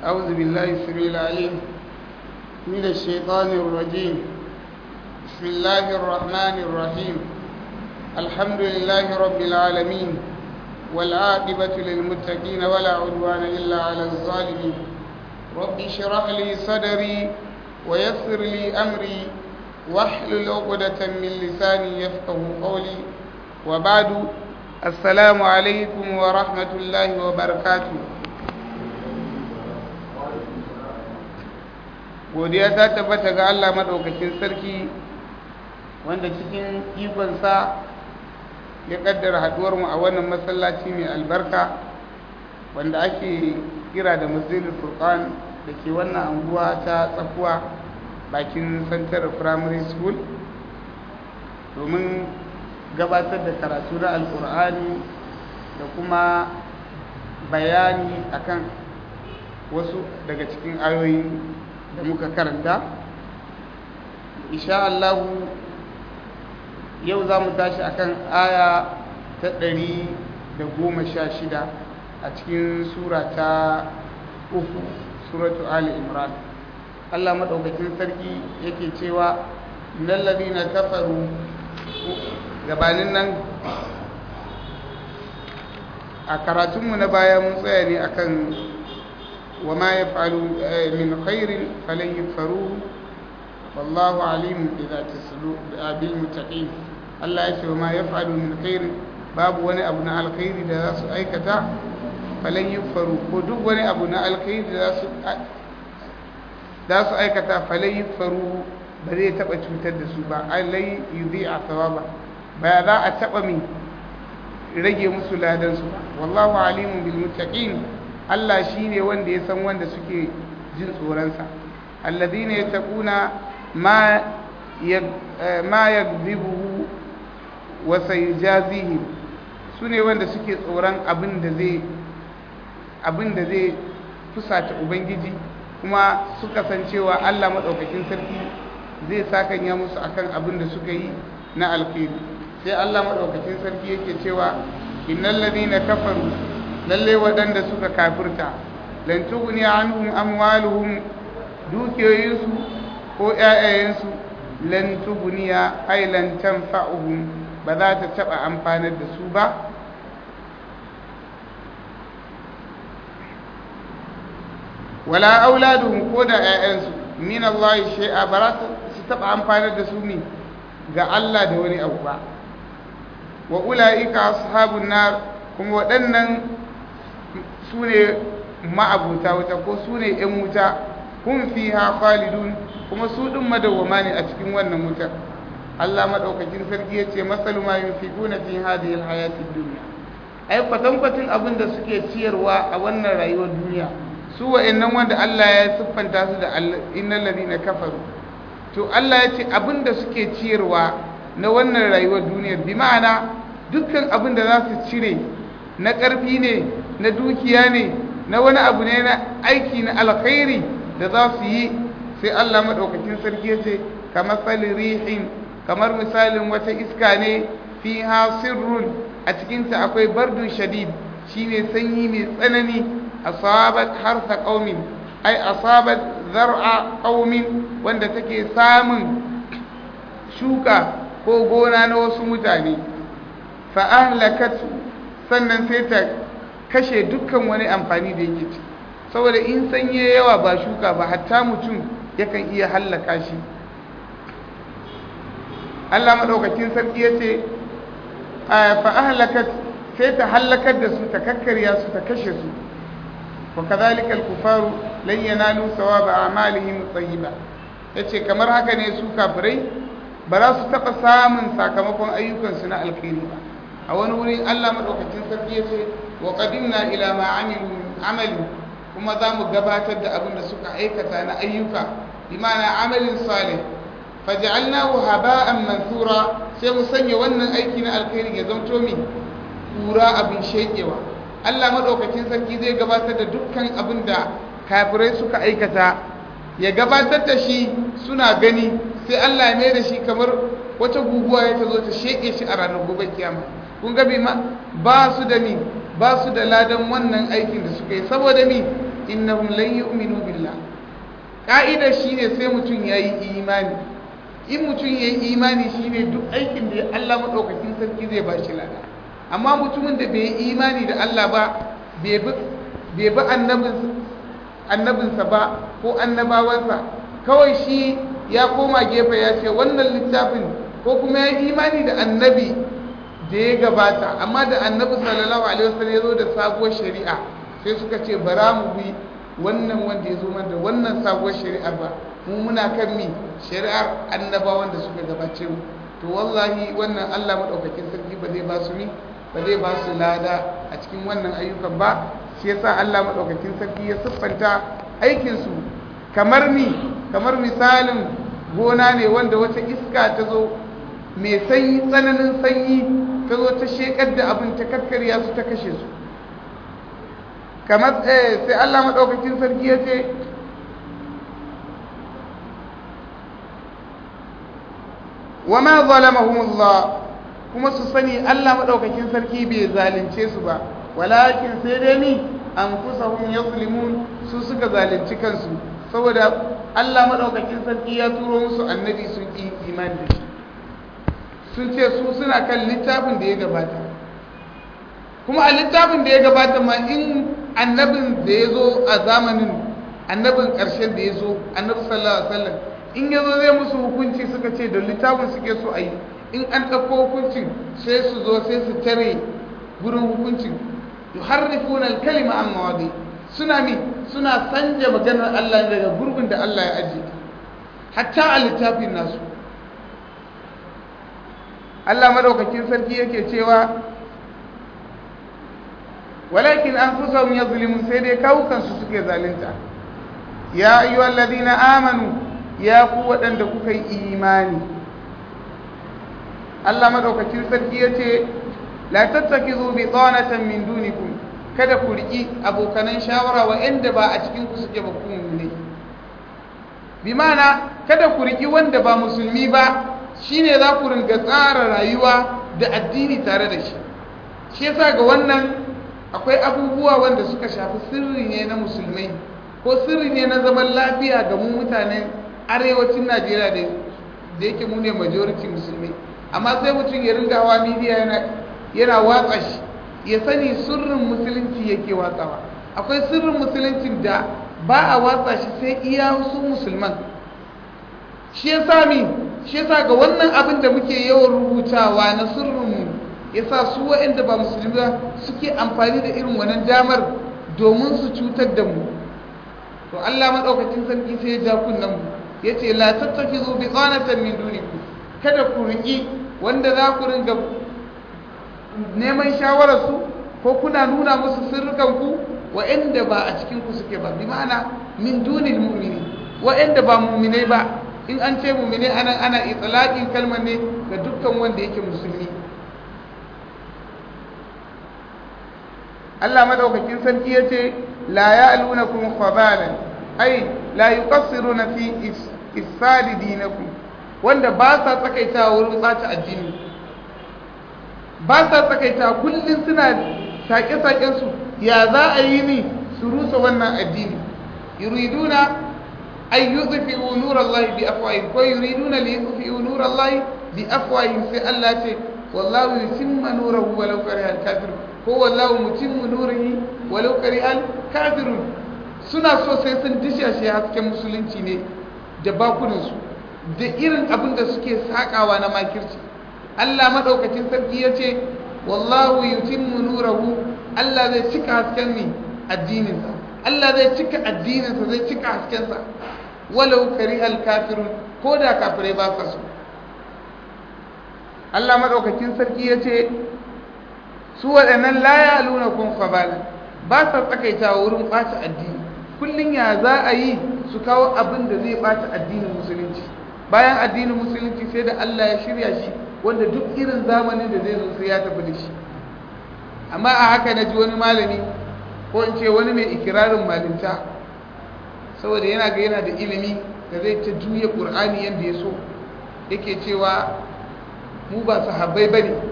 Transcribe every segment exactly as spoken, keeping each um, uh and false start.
أعوذ بالله السميع العليم من الشيطان الرجيم. بسم الله الرحمن الرحيم. الحمد لله رب العالمين والعاقبة للمتقين ولا عدوان إلا على الظالمين. رب اشرح لي صدري ويسر لي أمري واحلل عقدة من لساني يفقه قولي وبعد. السلام عليكم ورحمة الله وبركاته. godiya ta tabbata ga Allah madaukakin sarki wanda cikin ikonsa ya kaddara haduwar mu a wannan masallaci mai albarka wanda ake kira da Masjidul Furqan da ke wannan anguwa ta Tsakuwa bakin Santar Primary School domin gabatar da karatu na Alkur'ani da kuma bayani akan wasu daga cikin ayoyi da muka karanta. Insha Allah yau za mu tashi akan aya ta ɗari da goma sha shida a cikin sura ta uku, suratu Ali Imran. Allah maɗaukakin sarki yake cewa innal ladina kafaru, gabanin nan a karatunmu na baya mun tsaya ne akan وما يفعلوا من خير فلن يكفروه والله عليم بذات الصدور بالمتقين. الله يسوى وما يفعلوا من خير باب وني أبناء الخير دا سو أيكتا فلن يكفروه ودوب وني أبناء الخير دا سو دا سو أيكتا فلن يكفروه بذي تبقى تمتد سوبا أي لن يضيع ثوابا بذا أتبقى rage musu ladan su. wallahu alimun bil muttaqin. Allah shine wanda ya san wanda suke jin tsoron sa. alladhina yattaquna ma ma yakdhibuhu wa sayjazihim, sune wanda suke tsoron abin da zai abin da zai fusata ubangiji kuma suka san cewa Allah madaukakin sarki zai sakanya musu akan abin da suka yi na alkhairi. sai Allah madaukakin sarki yake cewa innal ladina kafaru, lalle wadanda suka kafirta, lan tughni anhum amwaluhum, dukiyoyinsu ko ƴaƴayensu lan tughniya ay lan tanfa'uhum, ba za ta taba amfanar da su ba. wala auladuhum, ko da ƴaƴansu min Allah shay'a, ba za su taba amfanar da su ne ga Allah da wani abu ba. wa ula'ika ashabun nar, kuma waɗannan su ne ma'abuta wuta ko su ne ‘yan wuta, kun fi ha khalidun, kuma su ɗin madawwama ne a cikin wannan wutar. Allah maɗaukakin sarki ya ce matsalu ma yin fi kuna fi hadhihi alhayatid duniya, ai kwatankwacin abin da suke ciyarwa a wannan rayuwar duniya, su wa'annan wanda Allah ya siffanta su da innal ladina kafaru, to Allah ya ce abin da suke ciyarwa na wannan rayuwar duniyar, bi ma'ana dukkan abin da za su cire na ƙarfi ne, na dukiya ne, na wani abu ne na aiki na alkhairi da za su yi, sai Allah maɗaukakin sarki ya ce kamar rihin, kamar misalin wata iska ne fi sirrun, a cikinta akwai bardun shadid, shine sanyi mai tsanani, asabat harsa qaumin, ai asabat zar'a qaumin, wanda take samun shuka ko gona na wasu mutane, fa'ahlakatu, sannan sai ta kashe dukkan wani amfani da yake ci, saboda in sanye yawa ba shuka ba hatta mutum yakan iya hallaka shi. Allah madaukakin sarki ya ce fa'ahlakat, sai ta hallakar da su, ta kakkarya su, ta kashe su. wa kadhalika al-kufaru lan yanalu thawaba a'malihim tayyiba, yace kamar haka ne su kafirai ba za su taɓa samun sakamakon ayyukansu na alkhairi ba. a wani wuri Allah madaukakin sarki ya ce wa qadimna ila ma amilu amali, kuma za mu gabatar da abin da suka aikata na ayyuka, bi ma'ana amalin salih, faj'alnahu haba'an mansura, sai mu sanya wannan aiki na alkhairi ya zanto mi kura abin shekewa. Allah madaukakin sarki zai gabatar da dukkan abin da kafirai suka aikata, ya gabatar da shi suna gani, sai Allah ya mai da shi kamar wata guguwa ya ta zo ta sheke shi a ranar gobe kiyama. kun ga ma ba su da mi ba su da ladan wannan aikin da suka yi, saboda mi innahum lan yu'minu billah. Ka'idar shine sai mutum yayi imani. In mutum yayi imani shine duk aikin da Allah madaukakin sarki zai ba shi lada. Amma mutumin da bai yi imani da Allah ba, bai bi bai bi annabinsa annabinsa ba ko annabawansa, kawai shi ya koma gefe ya ce wannan littafin, ko kuma ya yi imani da annabi da ya gabata, amma da annabi sallallahu alaihi wasallam ya zo da sabuwar shari'a, sai suka ce bara mu bi wannan wanda ya zo mana da wannan sabuwar shari'ar ba, mu muna kan mi shari'ar annabawan da suka gabace mu. To wallahi wannan Allah madaukakin sarki ba zai ba su mi ba zai ba su lada a cikin wannan ayyukan ba. Shi yasa Allah madaukakin sarki ya siffanta aikin su kamar mi kamar misalin gona ne wanda wata iska ta zo mai sanyi, tsananin sanyi, ta zo ta shekar da abin, ta kakkarya su, ta kashe su. Kamar eh sai Allah madaukakin sarki ya ce wa ma zalamahumullah, kuma su sani Allah madaukakin sarki bai zalunce su ba, walakin sai dai ni anfusahum yazlimun, su suka zalunci kansu, saboda Allah madaukakin sarki ya turo musu annabi sun ki imani da shi, sun ce su suna kan littafin da ya gabata, kuma a littafin da ya gabata ma in annabin da ya zo a zamanin annabin ƙarshen da ya zo, annabi sallallahu alaihi wasallam, in ya zo zai musu hukunci suka ce da littafin suke so a yi, in an ɗauko hukuncin sai su zo sai su tare gurin hukuncin, yuharrifuna al-kalima an mawadi, suna mi suna sanja maganar Allah daga gurbin da Allah ya ajiye, hatta a littafin nasu. Allah madaukakin sarki yake cewa walakin anfusahum yazlimun, sai dai kawukansu suke zalunta. Ya ayyuhal ladina amanu, ya ku waɗanda kuka yi imani, Allah madaukakin sarki yace la tattakizu bi tsanatan min dunikum, kada ku riki abokanan shawara wa'anda ba a cikin ku suke ba ku ne, bi ma'ana kada ku riki wanda ba musulmi ba shine za ku ringa tsara rayuwa da addini tare da shi. Shi yasa ga wannan akwai abubuwa wanda suka shafi sirri ne na musulmai, ko sirri ne na zaman lafiya ga mu mutanen arewacin Najeriya da yake mu ne majority musulmi, amma sai mutum ya ringa hawa media yana yana watsa shi, ya sani sirrin musulunci yake watsawa. Akwai sirrin musuluncin da ba a watsa shi sai iya su musulman. Shi yasa mi shi yasa ga wannan abin da muke yawan rubutawa na sirrinmu, yasa su waɗanda ba musulmi ba suke amfani da irin wannan damar domin su cutar da mu. To Allah madaukakin sarki sai ya ja kunnan mu, yace la tattakizu bi qanatan min dunikum, kada ku riki wanda za ku ringa neman shawarar su ko kuna nuna musu sirrukan ku waɗanda ba a cikin ku suke ba, bi ma'ana min dunil mu'minin, waɗanda ba mu'minai ba. In an ce mu'minai anan ana itlaqin kalmar ne ga dukkan wanda yake musulmi. Allah madaukakin sarki yace la ya'lunakum khabalan, ai la yuqassiruna fi ifsadi dinakum, wanda ba sa tsakaita wurin bata addini, ba sa tsakaita kullun suna sake-saken su ya za a yi ni su rusa wannan addini. Yuriduna ay yudfi'u nurallahi bi afwahihim, ko yuriduna li yudfi'u nurallahi bi afwahihim, sai Allah ce wallahu yutimma nurahu walau kariha al-kafirun, ko wallahu mutimmu nurihi walau kariha al-kafirun. Suna so sai sun dishashe hasken musulunci ne da bakunansu da irin abin da suke sakawa na makirci. Allah madaukakin sarki yace wallahu yutimmu nurahu, Allah zai cika hasken ne addininsa, Allah zai cika addininsa, zai cika haskensa, walau karihal kafirun, ko da kafirai ba sa so. Allah madaukakin sarki yace su waɗannan la ya'lunakum khabala, ba sa tsakaita wurin ɓata addini, kullun ya za a yi su kawo abin da zai ɓata addinin musulunci, bayan addinin musulunci sai da Allah ya shirya shi wanda duk irin zamanin da zai zo sai ya tafi da shi. Amma a haka na ji wani malami, ko in ce wani mai ikirarin malinta, saboda yana ga yana da ilimi da zai ta juya ƙur'ani yadda ya so, yake cewa mu ba sahabbai ba ne,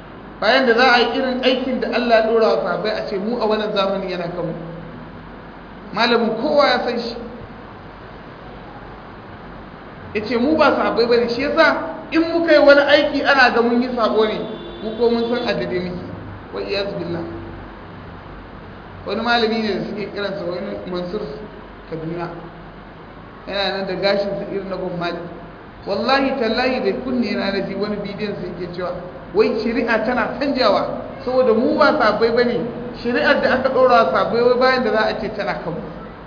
bayan da za a yi irin aikin da Allah ya ɗora wa sahabbai a ce mu a wannan zamanin yana kanmu. malamin kowa ya san shi ya ce mu ba sahabbai ba ne, shi yasa in muka yi wani aiki ana ga mun yi sabo ne, mu ko mun san addade muke wa iyaz billah. Wani malami ne da suke kiransa wani Mansur Kaduna, yana nan da gashinsa irin na gwamnati, wallahi tallahi da kunne na naji wani bidiyon sai ke cewa wai shari'a tana canjawa saboda mu ba sabai bane, shari'ar da aka ɗora sabai wai bayan da za a ce tana kan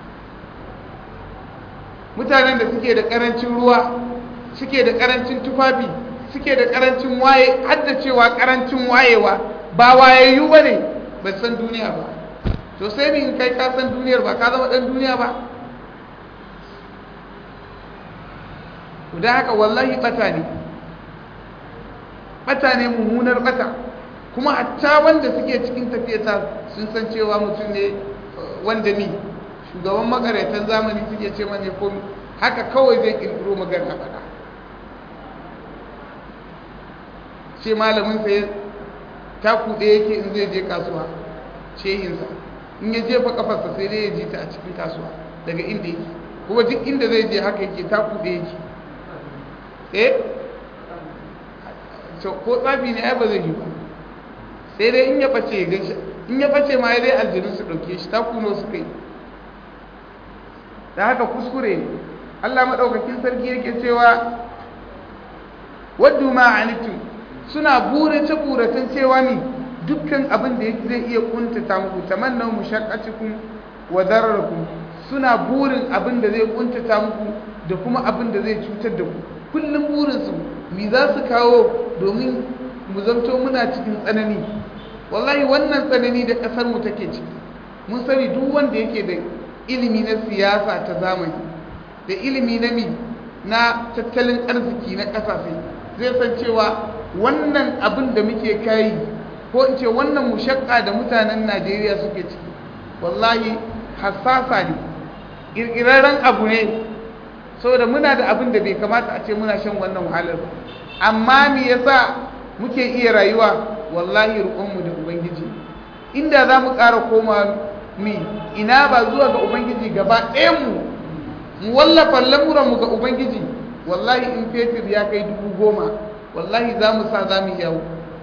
mutanen da suke da karancin ruwa, suke da karancin tufafi, suke da karancin waye, har da cewa karancin wayewa ba wayayyu bane, ba san duniya ba. To sai ni in kai ka san duniyar ba ka zama dan duniya ba? Da haka wallahi bata ne, bata ne mummunar bata, kuma hatta wanda suke cikin tafiyata sun san cewa mutum ne wanda ni shugaban makaratan zamani suke ce mane ko haka kawai zai kirkiro magana faɗa. Ce malamin sai ta kuɗe yake in zai je kasuwa, shehinsa in ya jefa kafarsa sai dai ya ji ta a cikin kasuwa daga inda yake, kuma duk inda zai je haka yake ta kuɗe yake. eh ko tsafi ne ai ba zai yi ba, sai dai in ya bace ya gaishe, in ya bace ma ya dai aljinu su dauke shi, ta kuno su kai. da haka kuskure ne. Allah madaukakin sarki yake cewa waddu ma anitum, suna burace buratan cewa ni dukkan abin da yake zai iya kuntata muku, tamannaw mushaqqatukum wa dararakum, suna burin abin da zai kuntata muku da kuma abin da zai cutar da ku. Kullum burinsu mi za su kawo domin mu zanto muna cikin tsanani. Wallahi wannan tsanani da ƙasar mu take ciki, mun sani duk wanda yake da ilimi na siyasa ta zamani da ilimi na mi na tattalin arziki na ƙasashe zai san cewa wannan abin da muke kai, ko in ce wannan mushakka da mutanen Najeriya suke ciki, wallahi hassasa ne, ƙirƙirarren abu ne, saboda muna da abin da bai kamata a ce muna shan wannan wahalar ba. Amma me yasa muke iya rayuwa? Wallahi roƙonmu da Ubangiji. Inda za mu ƙara koma mi ina ba zuwa ga Ubangiji gaba ɗayan mu mu wallafa lamuranmu ga Ubangiji, wallahi in fetur ya kai dubu goma wallahi za mu sa za mu yawo.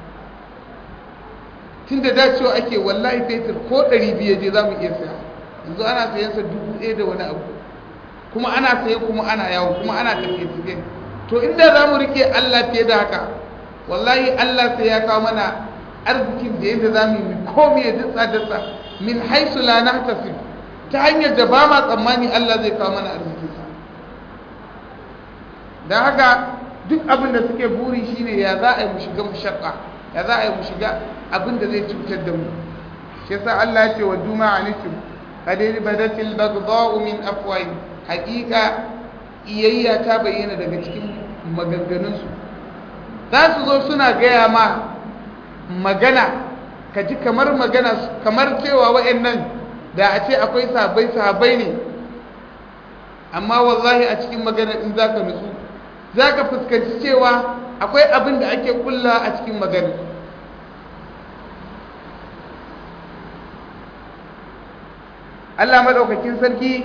Tun da dacewa ake wallahi fetur ko ɗari biyu je za mu iya saya, yanzu ana sayansa dubu ɗaya da wani abu, kuma ana saye kuma ana yawo kuma ana tafiye tafiye. To inda za mu rike Allah fiye da haka, wallahi Allah sai ya kawo mana arzikin da yadda za mu yi komai ya ditsa ditsa min haisu la nahtasib, ta hanyar da ba ma tsammani Allah zai kawo mana arzikinsa. Don haka duk abin da suke buri shine ya za a yi mu shiga mushaqqa, ya za a yi mu shiga abin da zai cutar da mu. Shi yasa Allah ya ce wa duma anitum qad badatil baghdha'u min afwahihim, haqiqa iyayya ta bayyana daga cikin maganganunsu. Za su zo suna gaya ma magana ka ji kamar magana kamar cewa wa'annan da a ce akwai sahabbai sahabbai ne, amma wallahi a cikin magana in za ka nutsu za ka fuskanci cewa akwai abin da ake kulla a cikin magana. Allah maɗaukakin sarki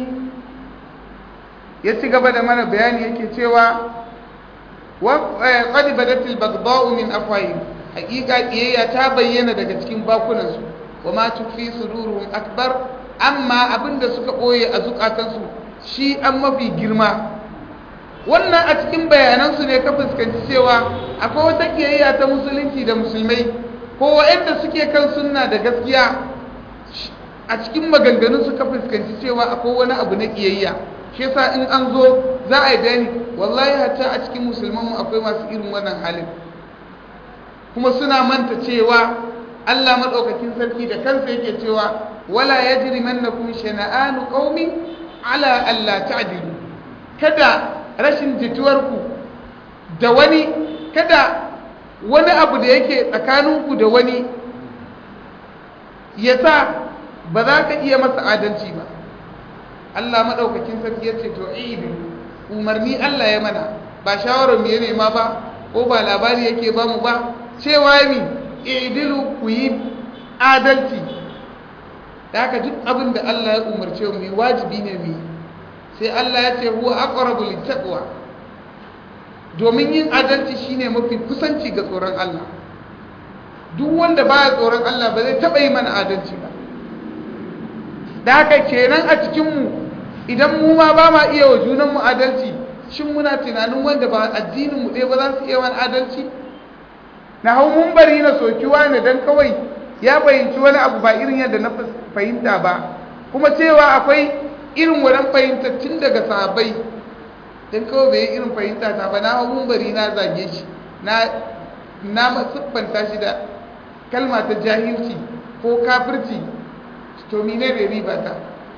ya ci gaba da mana bayani yake cewa qad badatil baghdha'u min afwahihim, haqiqa kiyayya ta bayyana daga cikin bakunansu, wa ma tukfi suduruhum akbar, amma abinda suka boye a zukatansu shi an mafi girma. Wannan a cikin bayanansu ne ka fuskanci cewa akwai wata kiyayya ta musulunci da musulmai ko waɗanda suke kan sunna da gaskiya. A cikin maganganun su ka fuskanci cewa akwai wani abu na kiyayya. Shi yasa in an zo za a yi bayani, wallahi hatta a cikin musulmanmu akwai masu irin wannan halin, kuma suna manta cewa Allah madaukakin sarki da kansa yake cewa wala yajrimannakum shana'anu qaumin ala alla ta'dilu, kada rashin jituwarku da wani, kada wani abu da yake tsakaninku da wani yasa ba za ka iya masa adalci ba. Allah maɗaukakin sarki ya ce to ibi umarni Allah ya mana, ba shawarar mu ya nema ba ko ba labari yake ba mu ba, cewa mi idilu ku yi adalci. da haka duk abin da Allah ya umarce mu yi wajibi ne mu yi sai Allah ya ce huwa aqrabu littaqwa domin yin adalci shine mafi kusanci ga tsoron Allah duk wanda baya tsoron Allah ba zai taba yi mana adalci ba da haka kenan a cikin mu idan mu ma ba ma iya wa junan mu adalci shin muna tunanin wanda ba addinin mu ɗaya ba za su iya wani adalci na hau mun bari na sokiwa ne dan kawai ya fahimci wani abu ba irin yadda na fahimta ba kuma cewa akwai irin wannan fahimta tun daga sahabbai dan kawai bai irin fahimta ta ba na hau mun bari na zage shi na na siffanta shi da kalma ta jahilci ko kafirci to mine da riba ta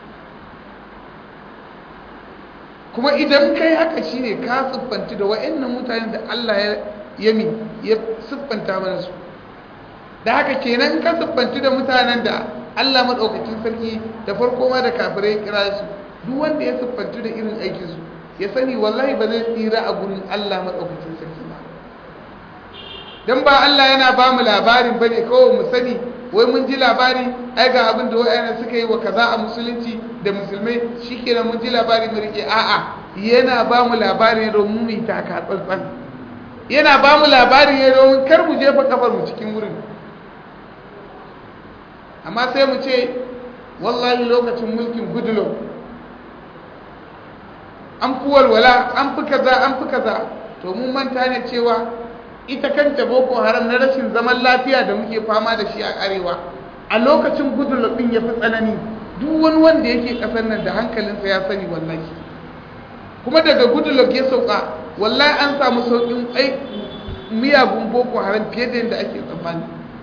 kuma idan kai haka shine ka siffanci da wa'annan mutanen da Allah ya yami ya siffanta mana su da haka kenan ka siffanci da mutanen da Allah madaukakin sarki da farko ma da kafirai kira su duk wanda ya siffanci da irin aikin su ya sani wallahi ba zai tsira a gurin Allah madaukakin sarki ba dan ba Allah yana ba mu labarin bane kawai mu sani wai mun ji labari ai ga abin da wayannan suka yi wa kaza a musulunci da musulmai shikenan mun ji labari mu rike a'a yana ba mu labari ne domin mu taka tsantsan yana ba mu labari ne domin kar mu jefa kafar mu cikin wurin amma sai mu ce wallahi lokacin mulkin Goodluck an fi walwala an fi kaza an fi kaza to mun manta ne cewa ita kanta boko haram na rashin zaman lafiya da muke fama da shi a arewa a lokacin Goodluck din ya fi tsanani duk wani wanda yake kasar nan da hankalinsa ya sani wallahi kuma daga Goodluck ya sauka wallahi an samu saukin ai miyagun boko haram fiye da yadda ake tsammani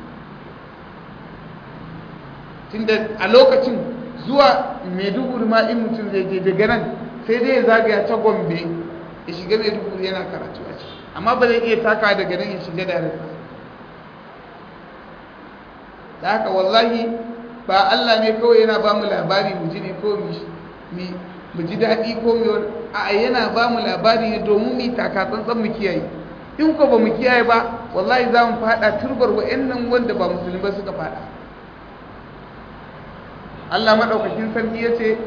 tunda a lokacin zuwa Maiduguri ma in mutum zai je daga nan sai dai ya zagaya ta Gombe ya shiga Maiduguri yana karatu a ciki amma ba zai iya taka daga nan ya shiga da rasa da haka wallahi ba Allah ne kawai yana ba mu labari mu ji ne ko mu ji daɗi ko mu a yana ba mu labari ne domin mu taka tsantsan mu kiyaye in ko ba mu kiyaye ba wallahi za mu faɗa turbar wa'annan wanda ba musulmi ba suka faɗa Allah madaukakin sarki ya ce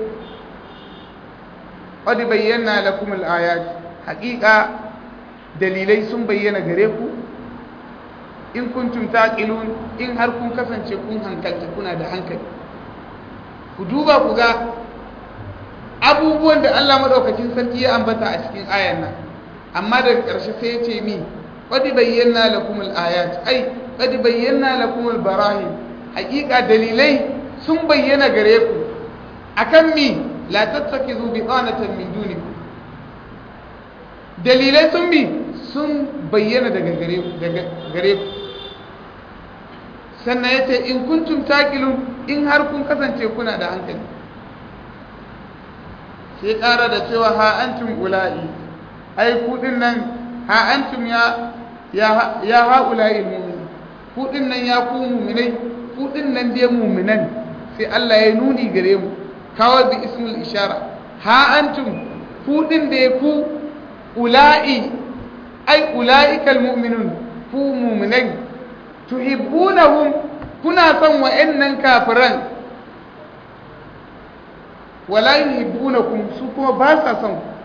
qad bayyana lakum al-ayat haqiqa dalilai sun bayyana gare ku in kuntum taqilun in har kun kasance kun hankalta kuna da hankali ku duba ku ga abubuwan da Allah madaukakin sarki ya ambata a cikin ayan nan amma daga ƙarshe sai ya ce mi qad bayyana lakum al-ayat ai qad bayyana lakum al-barahin haqiqa dalilai sun bayyana gare ku akan mi la tattakizu bitanatan min dunikum dalilai sun bi sun bayyana daga gare ku sannan ya ce in kuntum taqilun in har kun kasance kuna da hankali sai ƙara da cewa ha antum ula'i ai kudin nan ha antum ya ya ya haula'i mu'min kudin nan ya ku mu'minai kudin nan dai mu'minan sai Allah ya nuni gare mu kawai bi ismul ishara ha antum kudin da ku ula'i ai ula'ikal mu'minun ku mu'minai tuhibbunahum kuna son wa'annan kafiran wala yuhibbunakum su kuma ba sa son ku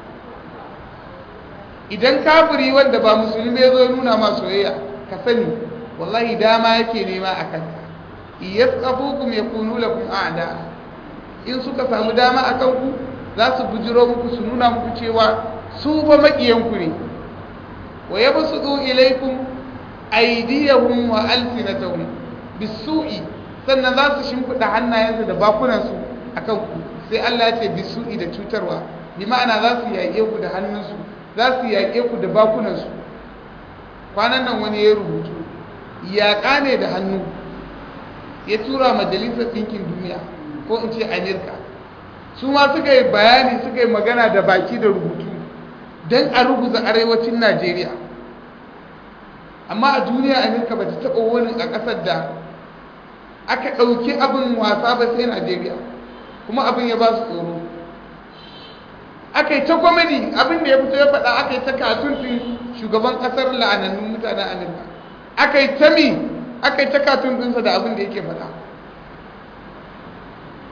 idan kafiri wanda ba musulmi ya zo nuna ma soyayya ka sani wallahi dama yake nema akan ka yasqafukum yakunu lakum a'da in suka samu dama akan ku za su bujiro muku su nuna muku cewa su fa makiyanku ne wa yabsutu ilaykum aydiyahum wa alsinatahum bisu'i sannan za su shimfida hannayensu da bakunansu akan ku sai Allah ya ce bisu'i da cutarwa bi ma'ana za su yaƙe ku da hannunsu za su yaƙe ku da bakunansu kwanan nan wani ya rubutu yaƙa ne da hannu ya tura majalisar ɗinkin duniya ko in ce Amerika su ma suka yi bayani suka yi magana da baki da rubutu don a ruguza arewacin Najeriya amma a duniya Amerika ba ta taɓa wani a ƙasar da aka ɗauki abin wasa ba sai Najeriya kuma abin ya ba su tsoro aka yi ta kwamadi abin da ya fito ya faɗa aka yi ta katun ɗin shugaban ƙasar la'anannun mutanen Amerika aka yi ta mi aka yi ta katun ɗinsa da abin da yake faɗa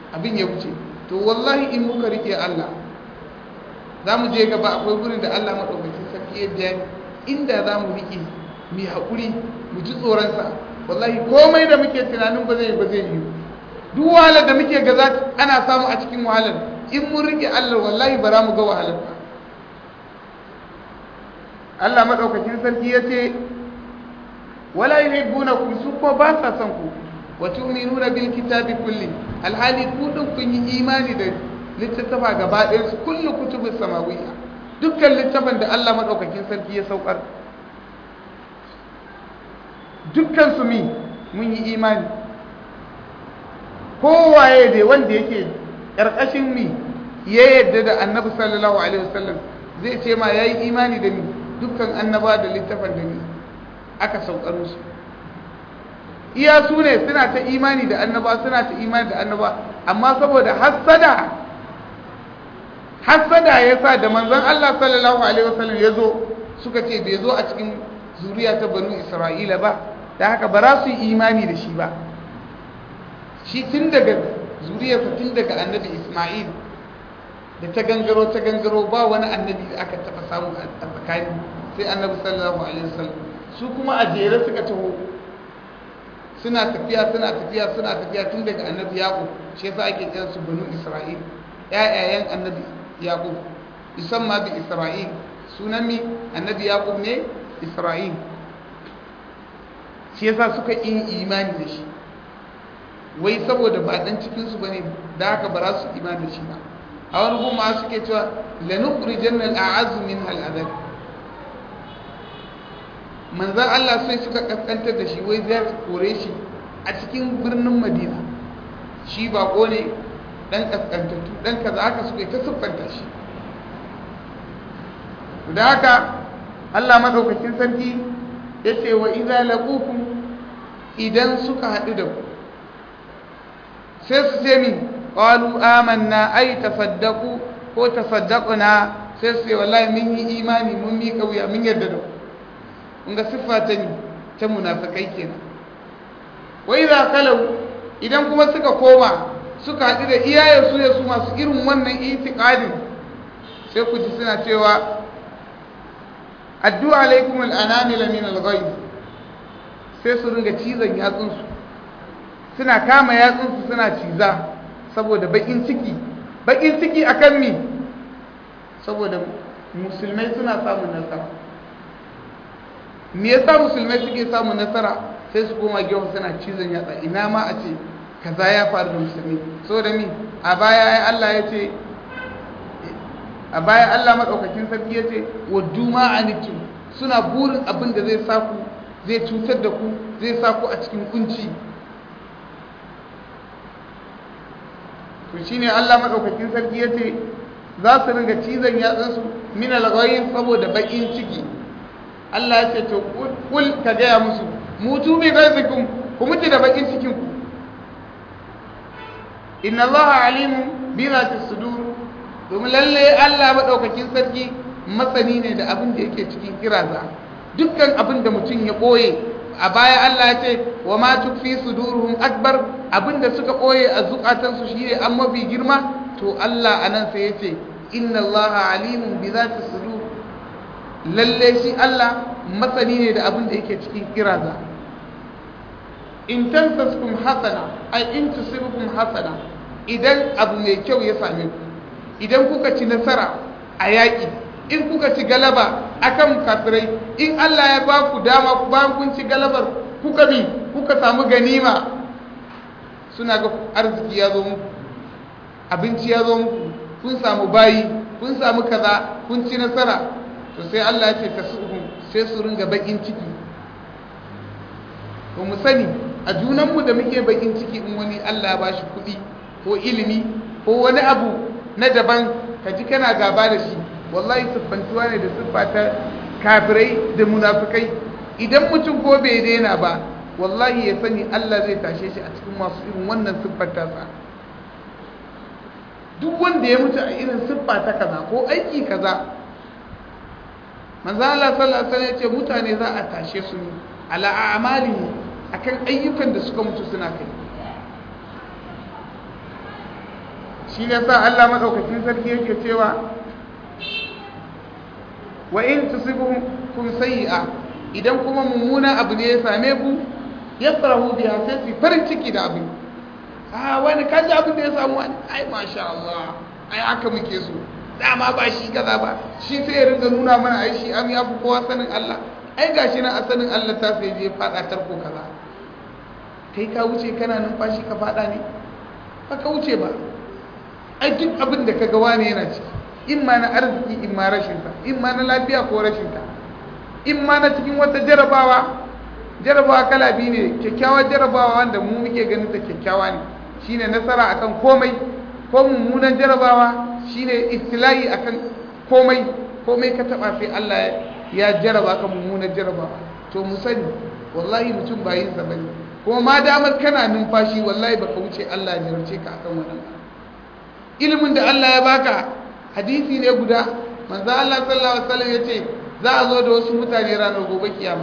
abin ya wuce. To wallahi in muka rike Allah za mu je gaba, akwai gurin da Allah maɗaukakin sarki ya biya inda za mu rike mu haƙuri mu ji tsoronsa, wallahi komai da muke tunanin ba zai ba zai yi. Duk wahalar da muke gaza ana samu a cikin wahalar, in mun rike Allah wallahi ba za mu ga wahalar ba. Allah maɗaukakin sarki ya ce wala yuhibbunakum, su ko ba sa son ku, wa tu'minuna bil kitabi kulli, alhali ku din kun yi imani da littattafa gaba ɗayan su, kullu kutubus samawiyya, dukkan littafan da Allah maɗaukakin sarki ya saukar, dukkan su mi mun yi imani. Kowaye dai wanda yake ƙarƙashin mi ya yadda da annabi sallallahu alaihi wasallam zai ce ma yayi imani da ni dukkan annaba da littafan da ni aka saukar musu. Iya su ne suna ta imani da annaba, suna ta imani da annaba, amma saboda hassada hassada ya sa da manzon Allah sallallahu alaihi wasallam ya zo suka ce bai zo a cikin zuriya ta banu Isra'ila ba, da haka ba za su yi imani da shi ba. Shi tun daga zuriyarsa, tun daga annabi Isma'il da ta gangaro ta gangaro ba wani annabi da aka taɓa samu a tsakani sai annabi sallallahu alaihi wasallam. Su kuma a jere suka taho, suna tafiya suna tafiya suna tafiya tun daga annabi Yaqub, shi yasa ake kiran su banu Isra'il, ƴaƴayen annabi Yaqub, yusamma bi Isra'il, sunan mi annabi Yaqub ne Isra'il. Shi yasa suka yi imani da shi, wai saboda ba dan cikin su bane, da haka ba za su imani da shi ba. A wani kuma suke cewa lanukhrijanna al-a'azzu min al-adab, manzan Allah sai suka kaskantar da shi, wai zai kore shi a cikin birnin Madina, shi bako ne dan kaskantattu dan kaza, haka suka yi ta siffanta shi. Da haka Allah madaukakin sarki ya ce wa idza laqukum, idan suka haɗu da ku sai su ce min qalu amanna ay tasaddaqu ko tasaddaqna, sai su ce wallahi mun yi imani, mun mi kauya, mun yarda da ku. kun ga siffa ta ni ta munafikai kenan. Wa idza kalau, idan kuma suka koma suka haɗu da iyayen su ya su masu irin wannan itiqadin, sai ku ji suna cewa addu alaikum al-anamil min al-ghayb, sai su ringa cizon yatsunsu, suna kama yatsunsu suna ciza saboda bakin ciki. Bakin ciki akan mi? Saboda musulmai suna samun nasara. Me yasa musulmai suke samun nasara? Sai su koma gefe suna cizon yatsa, ina ma a ce kaza ya faru da musulmi. Saboda mi? A baya ai Allah ya ce a baya Allah madaukakin sarki ya ce waddu ma anitum, suna burin abin da zai sa ku, zai cutar da ku, zai sa ku a cikin kunci. To shine Allah madaukakin sarki ya ce za su ringa cizon yatsunsu min al-ghayb saboda bakin ciki. Allah ya ce to kul ka gaya musu mutu bi ghayzikum, ku mutu da bakin cikin ku. Inna Allah alimun bi zati sudur, domin lalle Allah madaukakin sarki masani ne da abin da yake cikin kiraza. Dukkan abin da mutum ya boye, a baya Allah ya ce wa ma tukfi suduruhum akbar, abinda suka boye a zukatansu shine an mafi girma. To Allah anan sai ya ce inna Allah alimun bi zati sudur, lalle shi Allah masani ne da abin da yake cikin kiraza. In tansaskum hasana ay in tusibukum hasana, idan abu mai kyau ya same ku, idan kuka ci nasara a yaƙi, in kuka ci galaba akan kafirai, in Allah ya ba ku dama bayan kun ci galabar kuka bi kuka samu ganima, suna ga arziki ya zo muku, abinci ya zo muku, kun samu bayi, kun samu kaza, kun ci nasara, to sai Allah ya ce tasuhum, sai su ringa bakin ciki. To mu sani a junanmu da muke bakin ciki in wani Allah ya bashi kuɗi ko ilimi ko wani abu na daban, ka ji kana gaba da shi, wallahi siffantuwa ne da siffa ta kafirai da munafikai. Idan mutum ko bai daina ba, wallahi ya sani Allah zai tashe shi a cikin masu irin wannan siffar tasa. Duk wanda ya mutu a irin siffa ta kaza ko aiki kaza, manzo Allah sallallahu alaihi wasallam ya ce mutane za a tashe su ne ala a'malihi, akan ayyukan da suka mutu suna kai. shi ne sa Allah madaukakin sarki yake cewa wa in tusibukum sayyi'a idan kuma mummuna abu ne ya same ku yafrahu biha sai su farin ciki da abin ah wani kaji abin da ya samu wani ai masha Allah ai haka muke so dama ba shi kaza ba shi sai ya ringa nuna mana ai shi am ya fi kowa sanin Allah ai gashi nan a sanin Allah ta sai je fada tarko kaza kai ka wuce kana numfashi ka fada ne ba ka wuce ba ai duk abin da kaga wani yana ciki in ma na arziki in ma rashin ta in ma na lafiya ko rashin ta in ma na cikin wata jarabawa jarabawa kala biyu ne kyakkyawar jarabawa wanda mu muke ganin ta kyakkyawa ne shine nasara akan komai ko mummunan jarabawa shine istilahi akan komai komai ka taba sai Allah ya jaraba ka mummunan jarabawa to mu sani wallahi mutum ba yin sa bane kuma ma damar kana numfashi wallahi baka wuce Allah ya jarce ka akan wannan ilimin da Allah ya baka hadisi ne guda manzo Allah sallallahu alaihi wasallam yace za a zo da wasu mutane ranar gobe kiyama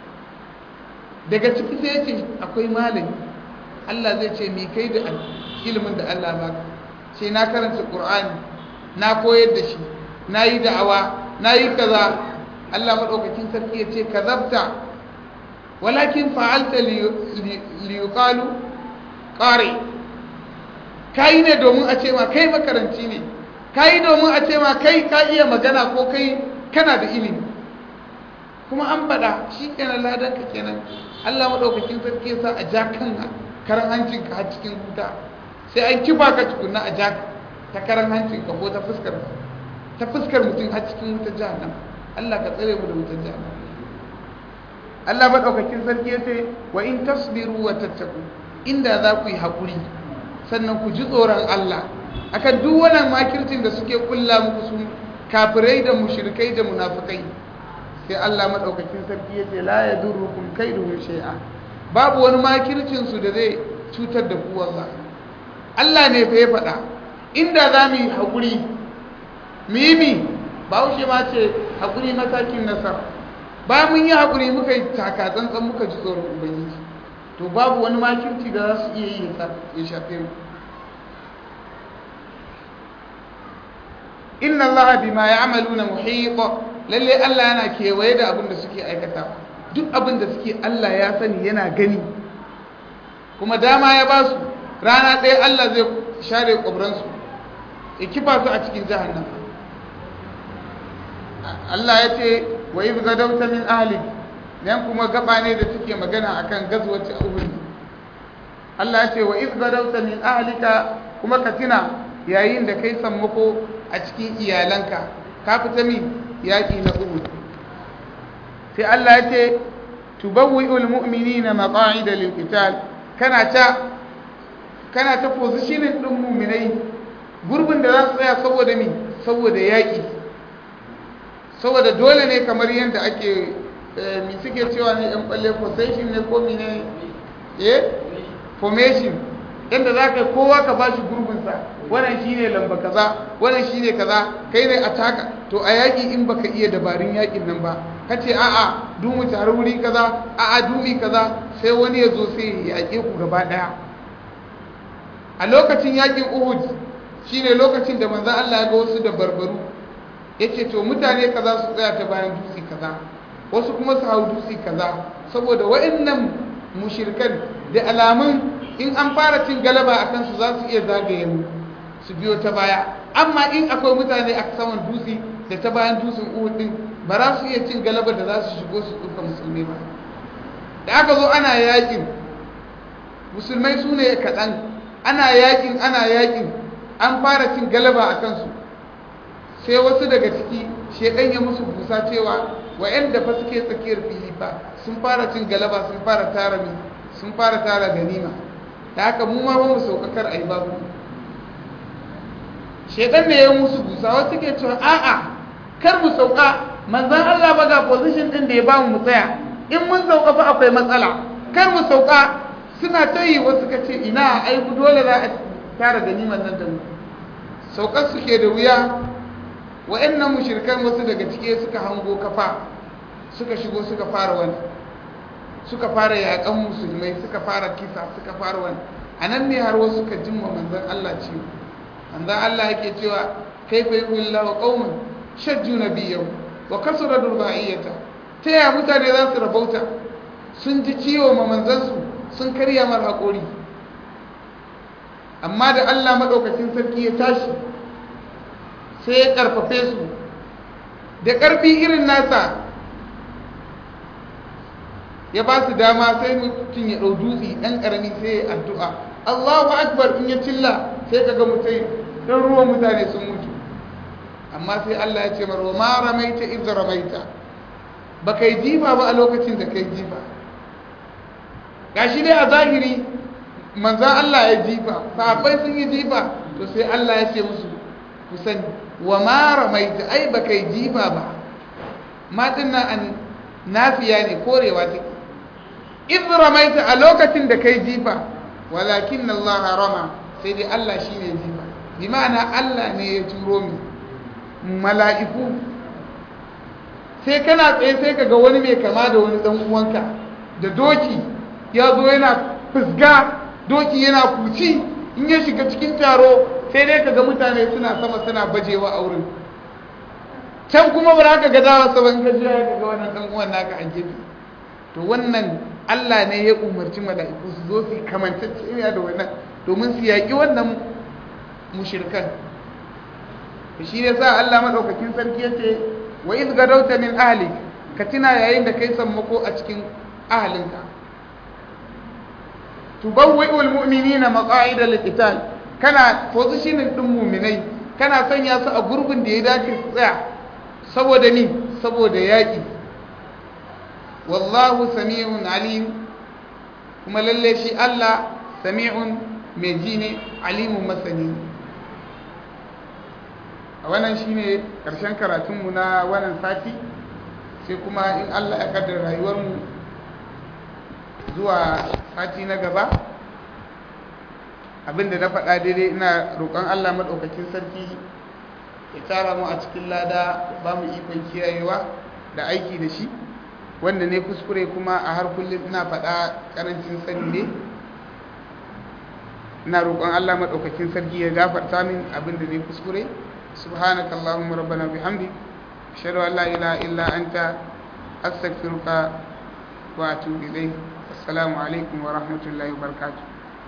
daga ciki sai yace akwai malami Allah zai ce mi kai da ilimin da Allah baka sai na karanta Qur'ani na koyar da shi nayi da'awa nayi kaza Allah madaukakin sarki yace kazabta walakin fa'alta li yuqalu qari kai ne domin a ce ma kai makaranci ne kai domin a ce ma kai ka iya magana ko kai kana da ilimi kuma an faɗa shi kenan ladan ka kenan Allah madaukakin sarki ya sa a ja kan karan hancin ka har cikin wuta sai an kiba ka tukunna a ja ta karan hancin ka ko ta fuskar ta fuskar mutum har cikin wuta jahannam Allah ka tsare mu da wutar jahannam Allah madaukakin sarki ya ce wa in tasbiru wa tattaqu inda za ku yi hakuri sannan ku ji tsoron Allah akan duk wannan makircin da suke kulla muku su kafirai da mushrikai da munafikai sai Allah madaukakin sarki yace la yadurrukum kaiduhum shay'a babu wani makircin su da zai cutar da ku wallahi Allah ne fa ya faɗa inda zamu yi hakuri mimi Bahaushe ma ce hakuri matakin nasara ba mun yi hakuri muka yi taka tsantsan muka ji tsoron ubangiji to babu wani makirci da za su iya yi ya shafe mu inna allaha bima ya'maluna muhit lalle Allah yana kewaye da abin da suke aikata duk abin da suke Allah ya sani yana gani kuma dama ya ba su rana ɗaya Allah zai share kubran su ya kifa su a cikin jahannam Allah ya ce wa iz gadawta min ahli dan kuma gaba ne da suke magana akan gazwat Uhud Allah ya ce wa iz gadawta min ahlika kuma ka tuna yayin da kai sammako a cikin iyalanka ka fita min yaƙi na Uhud sai Allah ya ce tubawwi'ul mu'minina maq'ida lil qital kana ta kana ta positioning din mu'minai gurbin da za su tsaya saboda mi saboda yaƙi saboda dole ne kamar yanda ake mi suke cewa ne ɗan balle position ne ko mine eh formation yanda zaka kowa ka bashi gurbin sa wannan shine lamba kaza wannan shine kaza kai ne ataka to a yaki in baka iya dabarun yakin nan ba kace a'a du mu tare wuri kaza a'a dumi kaza sai wani ya zo sai ya yake ku gaba daya a lokacin yakin Uhud shine lokacin da manzon Allah ya ga wasu da barbaru yace to mutane kaza su tsaya ta bayan dutse kaza wasu kuma su hau dutse kaza saboda wa'annan mushrikan da alamun in an fara cin galaba akan su za su iya zagaye mu su biyo ta baya amma in akwai mutane a saman dutse da ta bayan dutsen Uhud din ba za su iya cin galaba da za su shigo su tsuka musulmai ba da aka zo ana yakin musulmai su ne kaɗan ana yakin ana yakin an fara cin galaba a kansu sai wasu daga ciki shekan ya musu busa cewa wa'anda fa suke tsakiyar fili fa sun fara cin galaba sun fara tara mi sun fara tara ganima da haka mu ma ba mu saukakar ai babu shedan ne ya musu busa wasu ke cewa a'a kar mu sauka manzon Allah ba ga position din da ya ba mu tsaya in mun sauka fa akwai matsala kar mu sauka suna tayi wasu ka ce ina ai ku dole za a tara ganiman nan da mu saukar suke da wuya wa'annan mushrikan wasu daga cike suka hango kafa suka shigo suka fara wani suka fara yaƙan musulmai suka fara kisa suka fara wani anan ne har wasu suka jimma manzon Allah ciwo anzan Allah yake cewa kaifa yuhillahu qauman shajju nabiyyu wa kasara durbaiyata ta ya mutane za su rabauta sun ji ciwo ma manzansu sun karya mar haƙori amma da Allah maɗaukacin sarki ya tashi sai ya ƙarfafe su da ƙarfi irin nasa ya ba su dama sai mutum ya ɗau dutse ɗan ƙarami sai ya addu'a Allahu akbar in ya cilla sai ka ga mutum ɗan ruwan mutane sun mutu amma sai Allah ya ce marwa ma ramaita iz ramaita ba kai jifa ba a lokacin da kai jifa gashi dai a zahiri manzan Allah ya jifa sahabbai sun yi jifa to sai Allah ya ce musu ku sani wa ma ramaita ai ba kai jifa ba matin na an nafiya ne korewa take iz ramaita a lokacin da kai jifa walakin Allah rama sai dai Allah shine jifa bi ma'ana Allah ne ya turo mi mala'iku sai kana tsaye sai kaga wani mai kama da wani dan uwanka da doki ya zo yana fusga doki yana kuci in ya shiga cikin taro sai dai kaga mutane suna sama suna bajewa a wurin can kuma ba za ka ga dawa saban gajiya ya kaga wannan dan uwan naka a gefe to wannan Allah ne ya umarci mala'iku su zo su kamantacciya da wannan domin su yaƙi wannan mushrikan shi ne sa Allah madaukakin sarki yace wa iz gadawta min ahli ka tuna yayin da kai sammako a cikin ahlinka tubawwi'ul mu'minina maq'ida liqital kana positioning din mu'minai kana sanya su a gurbin da ya dace su tsaya saboda ni saboda yaki wallahu sami'un alim kuma lalle shi Allah sami'un mai ji ne alimun masani a wannan shine karshen karatunmu na wannan sati sai kuma in Allah ya kaddara rayuwarmu zuwa sati na gaba abinda na faɗa daidai ina roƙon Allah maɗaukakin sarki ya tara mu a cikin lada ba mu ikon kiyayewa da aiki da shi wanda ne kuskure kuma a har kullum ina faɗa ƙarancin sani ne ina roƙon Allah maɗaukakin sarki ya gafarta min abinda ne kuskure subhanaka allahumma rabbana bihamdik ashhadu an la ilaha illa anta astaghfiruka wa atubu ilayk assalamu alaikum wa rahmatullahi wa barakatuh